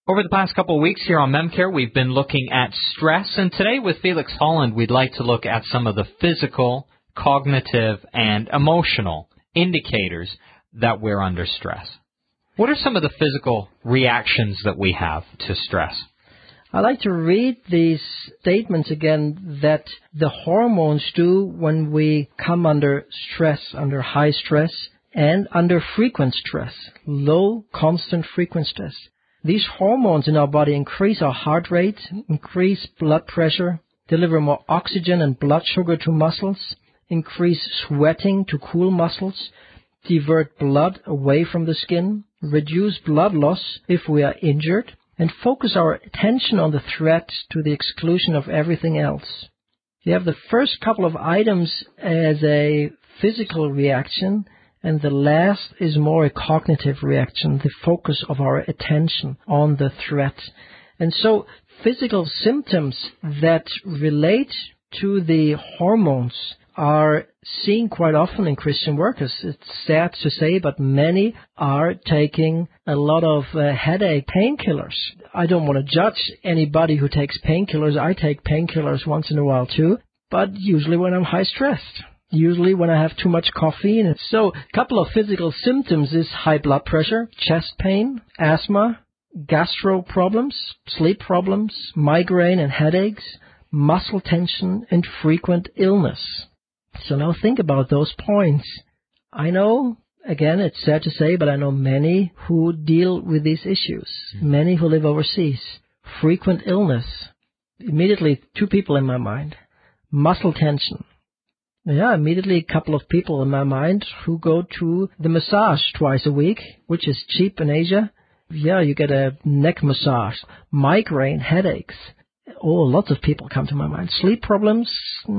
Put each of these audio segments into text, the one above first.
Over the past couple of weeks here on MemCare, we've been looking at stress, and today with Felix Holland, we'd like to look at some of the physical, cognitive, and emotional indicators that we're under stress. What are some of the physical reactions that we have to stress? I like to read these statements again that the hormones do when we come under stress, under high stress, and under frequent stress, low, constant, frequent stress. These hormones in our body increase our heart rate, increase blood pressure, deliver more oxygen and blood sugar to muscles, increase sweating to cool muscles, divert blood away from the skin, reduce blood loss if we are injured, and focus our attention on the threat to the exclusion of everything else. You have the first couple of items as a physical reaction, and the last is more a cognitive reaction, the focus of our attention on the threat. And so physical symptoms that relate to the hormones are seen quite often in Christian workers. It's sad to say, but many are taking a lot of headache painkillers. I don't want to judge anybody who takes painkillers. I take painkillers once in a while too, but usually when I'm high stressed. Usually when I have too much caffeine. So a couple of physical symptoms is high blood pressure, chest pain, asthma, gastro problems, sleep problems, migraine and headaches, muscle tension, and frequent illness. So now think about those points. I know, again, it's sad to say, but I know many who deal with these issues, many who live overseas. Frequent illness. Immediately, two people in my mind. Muscle tension. Yeah, immediately a couple of people in my mind who go to the massage twice a week, which is cheap in Asia. Yeah, you get a neck massage. Migraine, headaches. Oh, lots of people come to my mind. Sleep problems,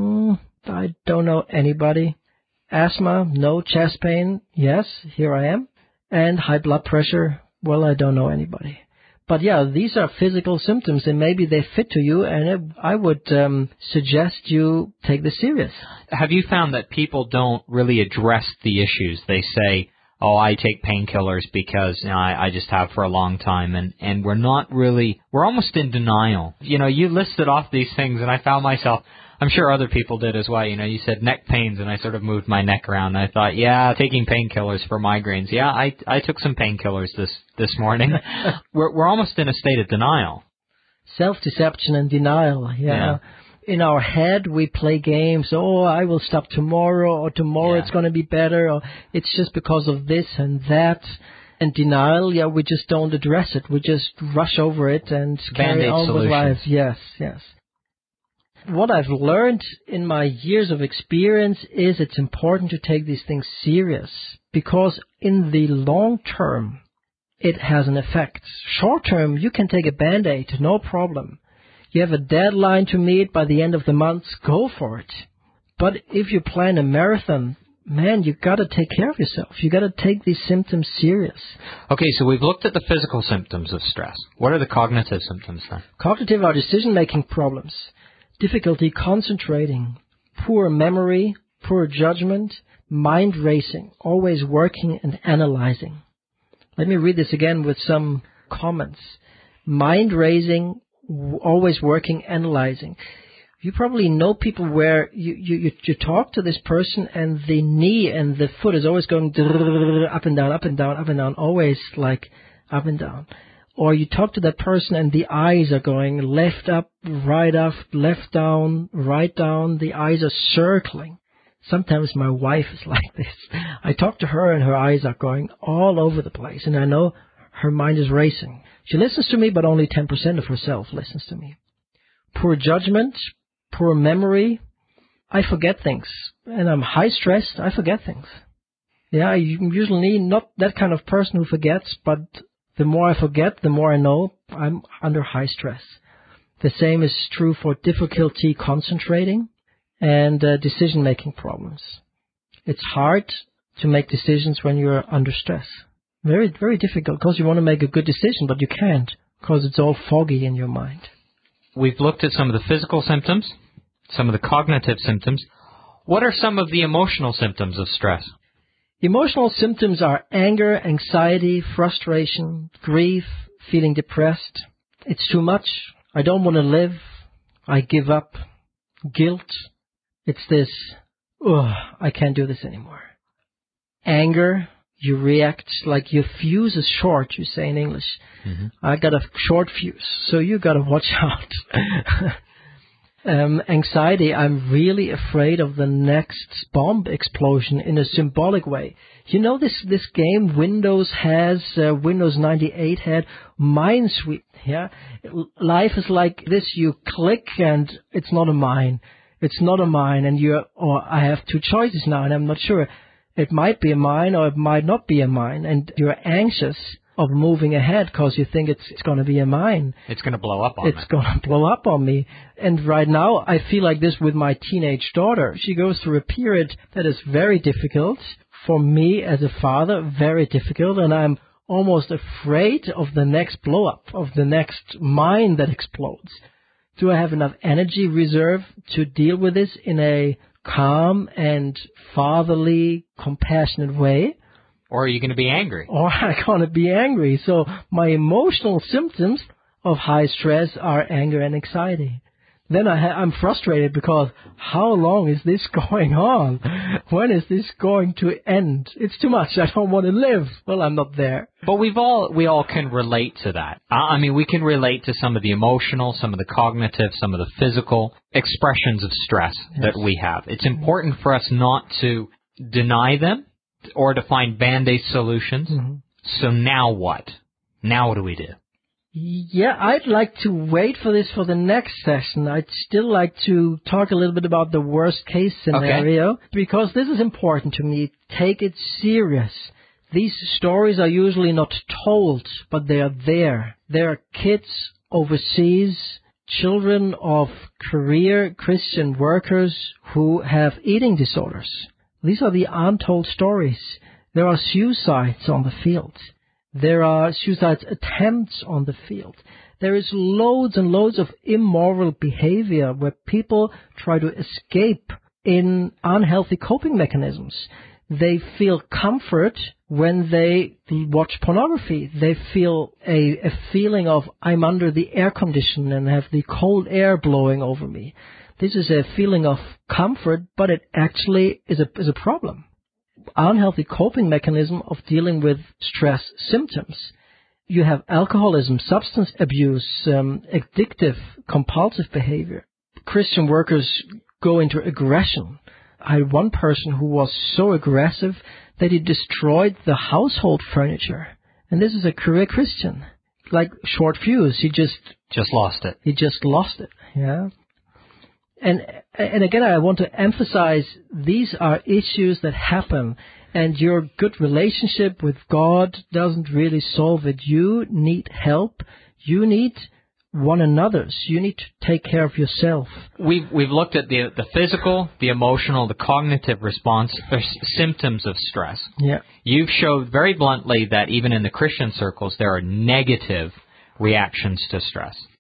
I don't know anybody. Asthma, no. Chest pain, yes, here I am. And high blood pressure, well, I don't know anybody. But yeah, these are physical symptoms, and maybe they fit to you, and I would suggest you take this serious. Have you found that people don't really address the issues? They say, oh, I take painkillers because I just have for a long time, and we're almost in denial. You listed off these things, and I found myself, I'm sure other people did as well. You said neck pains, and I sort of moved my neck around. And I thought, yeah, taking painkillers for migraines. Yeah, I took some painkillers this morning. We're almost in a state of denial. Self-deception and denial, yeah. In our head, we play games. Oh, I will stop tomorrow, or tomorrow it's going to be better, or it's just because of this and that. And denial, yeah, we just don't address it. We just rush over it and carry on with life. Yes. What I've learned in my years of experience is it's important to take these things serious, because in the long term, it has an effect. Short term, you can take a Band-Aid, no problem. You have a deadline to meet by the end of the month, go for it. But if you plan a marathon, man, you got to take care of yourself. You got to take these symptoms serious. Okay, so we've looked at the physical symptoms of stress. What are the cognitive symptoms then? Cognitive are decision-making problems. Difficulty concentrating, poor memory, poor judgment, mind racing, always working and analyzing. Let me read this again with some comments. Mind racing, always working, analyzing. You probably know people where you talk to this person and the knee and the foot is always going up and down, up and down, up and down, always like up and down. Or you talk to that person and the eyes are going left up, left down, right down. The eyes are circling. Sometimes my wife is like this. I talk to her and her eyes are going all over the place. And I know her mind is racing. She listens to me, but only 10% of herself listens to me. Poor judgment, poor memory. I forget things. And I'm high stressed. I forget things. Yeah, I usually not that kind of person who forgets, but the more I forget, the more I know I'm under high stress. The same is true for difficulty concentrating and decision-making problems. It's hard to make decisions when you're under stress. Very, very difficult because you want to make a good decision, but you can't because it's all foggy in your mind. We've looked at some of the physical symptoms, some of the cognitive symptoms. What are some of the emotional symptoms of stress? Emotional symptoms are anger, anxiety, frustration, grief, feeling depressed. It's too much. I don't want to live. I give up. Guilt. It's this, I can't do this anymore. Anger. You react like your fuse is short, you say in English. Mm-hmm. I got a short fuse, so you got to watch out. Anxiety, I'm really afraid of the next bomb explosion in a symbolic way. You know this game Windows has, Windows 98 had Minesweep, yeah? Life is like this, you click and it's not a mine. It's not a mine, and I have two choices now, and I'm not sure. It might be a mine or it might not be a mine, and you're anxious of moving ahead because you think it's going to be a mine. It's going to blow up on me. It's going to blow up on me. And right now, I feel like this with my teenage daughter. She goes through a period that is very difficult. For me as a father, very difficult, and I'm almost afraid of the next blow up, of the next mine that explodes. Do I have enough energy reserve to deal with this in a calm and fatherly, compassionate way? Or are you going to be angry? Or I'm going to be angry. So my emotional symptoms of high stress are anger and anxiety. Then I'm frustrated because how long is this going on? When is this going to end? It's too much. I don't want to live. Well, I'm not there. But we all can relate to that. I mean, we can relate to some of the emotional, some of the cognitive, some of the physical expressions of stress that we have. It's important for us not to deny them or to find Band-Aid solutions. Mm-hmm. So now what? Now what do we do? Yeah, I'd like to wait for this for the next session. I'd still like to talk a little bit about the worst case scenario, because this is important to me. Take it serious. These stories are usually not told, but they are there. There are kids overseas, children of career Christian workers who have eating disorders. These are the untold stories. There are suicides on the field. There are suicide attempts on the field. There is loads and loads of immoral behavior where people try to escape in unhealthy coping mechanisms. They feel comfort when they watch pornography. They feel a feeling of, I'm under the air condition and have the cold air blowing over me. This is a feeling of comfort, but it actually is a problem. Unhealthy coping mechanism of dealing with stress symptoms. You have alcoholism, substance abuse, addictive, compulsive behavior. Christian workers go into aggression. I had one person who was so aggressive that he destroyed the household furniture. And this is a career Christian. Like short fuse, he just lost it. He just lost it, yeah. And again, I want to emphasize these are issues that happen, and your good relationship with God doesn't really solve it. You need help. You need one another's. You need to take care of yourself. We've looked at the physical, the emotional, the cognitive response, or symptoms of stress. Yeah. You've showed very bluntly that even in the Christian circles, there are negative reactions to stress.